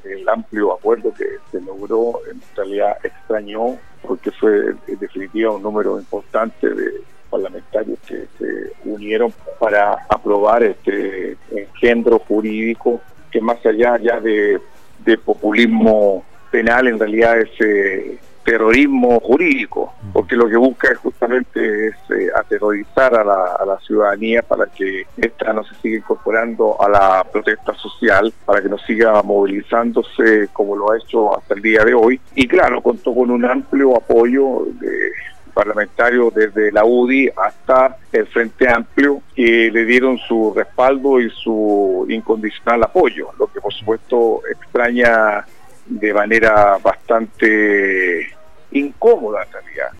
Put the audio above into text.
el amplio acuerdo que se logró en realidad extrañó, porque fue en definitiva un número importante de parlamentarios que se unieron para aprobar este engendro jurídico que más allá ya de populismo penal en realidad es terrorismo jurídico, porque lo que busca es justamente aterrorizar a la ciudadanía para que ésta no se siga incorporando a la protesta social, para que no siga movilizándose como lo ha hecho hasta el día de hoy. Y claro, contó con un amplio apoyo de parlamentarios desde la UDI hasta el Frente Amplio, que le dieron su respaldo y su incondicional apoyo, lo que por supuesto extraña de manera bastante incómoda en realidad.